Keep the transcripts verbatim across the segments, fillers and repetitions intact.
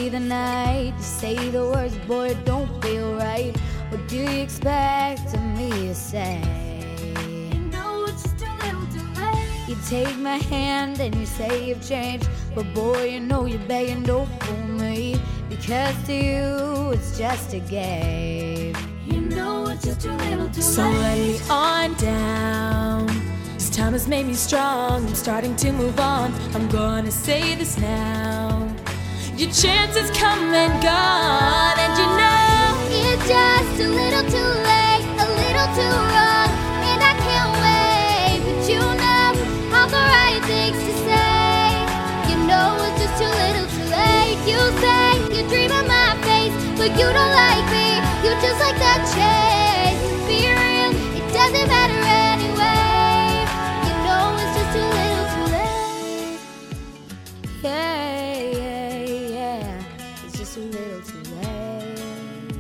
stay the night. You say the words, boy, it don't feel right. What do you expect of me to say? You know it's just a little too late. You take my hand and you say you've changed, but boy, you know you're begging, don't fool me, because to you it's just a game. You know it's just a little too So late. lay me on down. This time has made me strong. I'm starting to move on. I'm gonna say this now. Your chance has come and gone, and you know It's just a little too late, a little too wrong, and I can't wait. But you know all the right things to say. You know it's just too little too late. You say you dream of my face, but you don't like me. You just like that chase. To be real, it doesn't matter anyway. You know it's just too little too late. Yeah, yeah, yeah. It's just a little too late.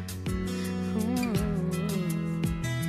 Mm.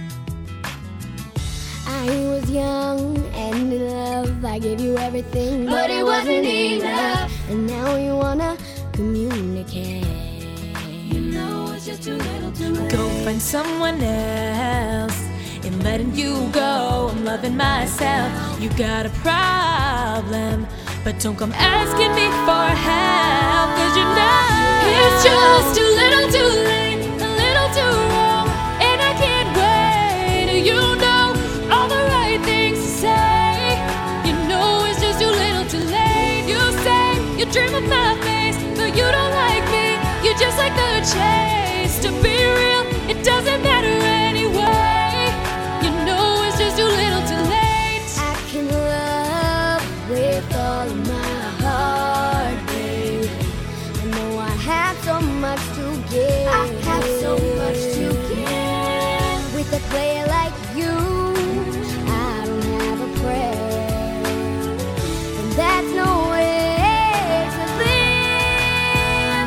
I was young and in love. I gave you everything, but it wasn't enough. And now you wanna communicate. You know it's just too little too late. go find someone else. In letting you go, I'm loving myself. You got a problem, but don't come asking me for help, 'cause you know it's just too little too late, a little too wrong, and I can't wait. You know all the right things to say. You know it's just too little too late. You say you dream of my face, but you don't like me. You just like the chase. To be real, it doesn't matter anyway. You know it's just too little too late. I can love with all of my heart, baby. I know I have so much to give. I have so much to give. With a player like you, I don't have a prayer. And that's no way to live.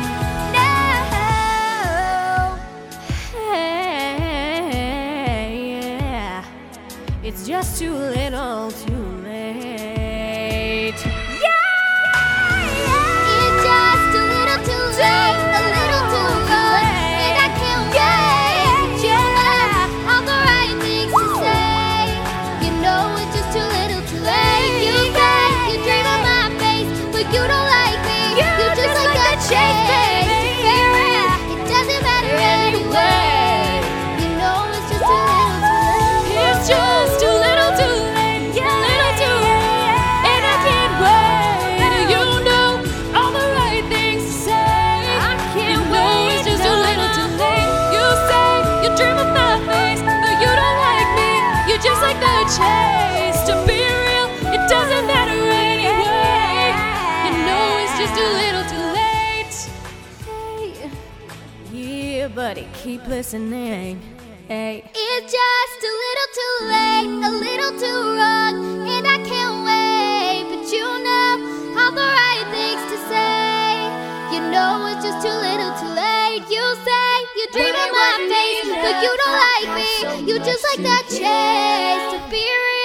No. Hey, yeah. It's just too little too late. It's just a little too late, a little too good, and I can't wait. Yeah, all the right things to say. You know it's just too little too late. You say you dream of my face, but you don't like me. You just like that chase. It doesn't matter anyway. You know it's just too little too late. It's just too little too late, little too wrong, and I can't wait. You know all the right things to say. You know it's just too little too late. You say you dream of my face, but you don't like me. You just like the chase. To be real, it doesn't matter anyway. You know it's just too little too late. Hey, yeah, buddy, keep listening. Hey. It's just a little too late, a little too wrong, and I can't wait. But you know all the right things to say. You know it's just too little too late. You say you dream But of it my wasn't face, but enough. you don't I like have me. so You much just like to that chase. To give. be real,